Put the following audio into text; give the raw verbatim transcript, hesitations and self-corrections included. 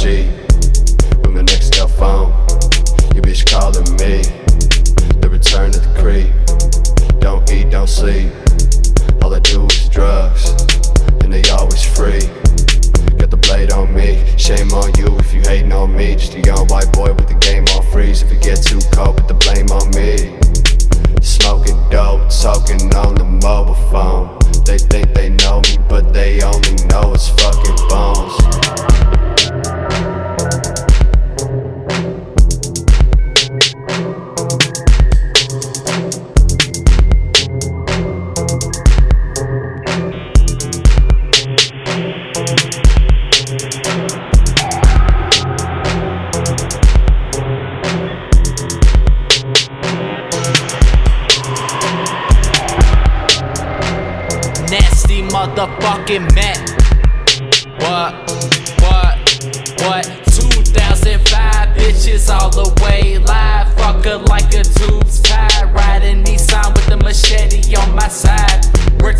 G with my next cell phone. Your bitch calling me. The return of the creep. Don't eat, don't sleep. All I do is drugs, and they always free. Got the blade on me. Shame on you if you hating on me. Just a young white boy with the game on freeze. If it get too cold, put the blame on me. Smoking dope, talking on the mobile phone. They think they know me, but they only know it's fucking bones. Nasty motherfucking man. What? What? What? two thousand five bitches all the way live. Fuck her like a tube's tied. Riding Nissan with the machete on my side. We're